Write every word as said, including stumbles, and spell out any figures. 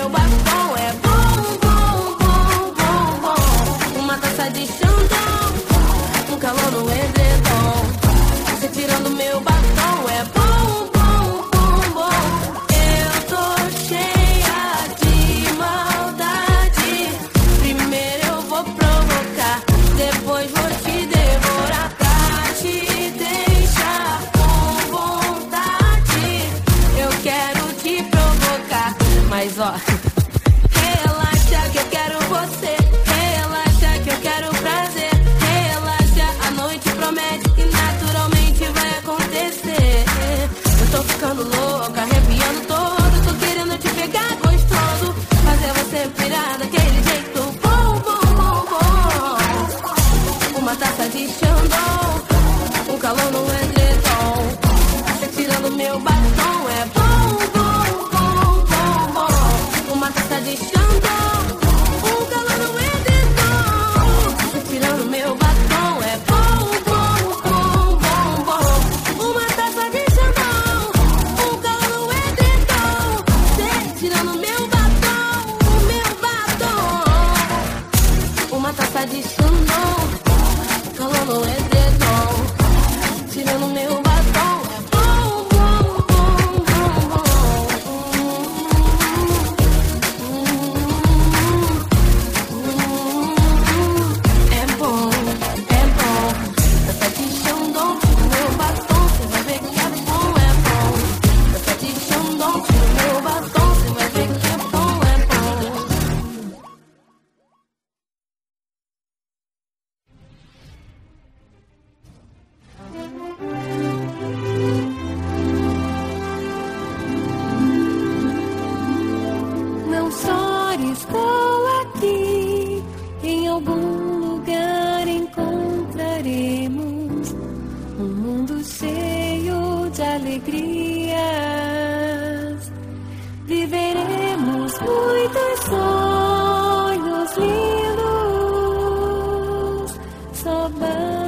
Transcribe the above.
meu batom é bom, bom, bom, bom, bom. Uma taça de Xandão, um calor no edredom. Você tirando meu batom é bom, bom, bom, bom. Eu tô cheia de maldade. Primeiro eu vou provocar, depois vou te devorar pra te deixar com vontade. Eu quero te provocar, mas ó, relaxa que eu quero você. Relaxa que eu quero prazer. Relaxa, a noite promete e naturalmente vai acontecer. Eu tô ficando louca, arrepiando todo. Tô querendo te pegar gostoso, fazer você pirar daquele jeito bom, bom, bom, bom. Uma taça de Xandão, um calor no edredom. Você tirando meu batom é bom, bom, bom, bom, bom. Uma taça de Xandão, um calor no edredom. Você tirando meu batom é bom, bom, bom, bom, bom. Uma taça de Xandão, um calor no edredom. Você tirando meu batom, o meu batom. Uma taça de Xandão, calor no edredom. Tirando meu batom é bom, bom, bom, bom, bom. É bom, é bom. Taça de Xandão, tira meu batom, você vai ver que é bom, é bom. Taça de Xandão, tira meu batom, você vai ver que é bom, é bom. Não só estou aqui, em algum lugar encontraremos um mundo cheio de alegrias. Viveremos muitos sonhos lindos, só basta